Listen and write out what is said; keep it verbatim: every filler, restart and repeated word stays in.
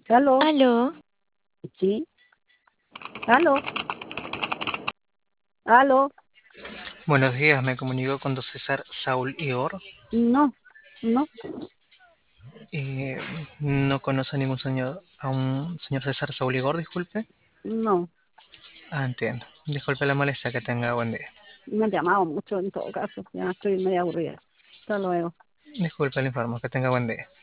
¿Aló? Aló, ¿Sí? ¿Aló? ¿Aló? Buenos días, me comunico con don César Saúl Ior. No, no, Eh, no conoce a ningún señor, a un señor César Saúl Igor, disculpe. no. Ah, entiendo. Disculpe la molestia, que tenga buen día. Me han llamado mucho en todo caso. Ya estoy media aburrida. Hasta luego. Disculpe el informe, que tenga buen día.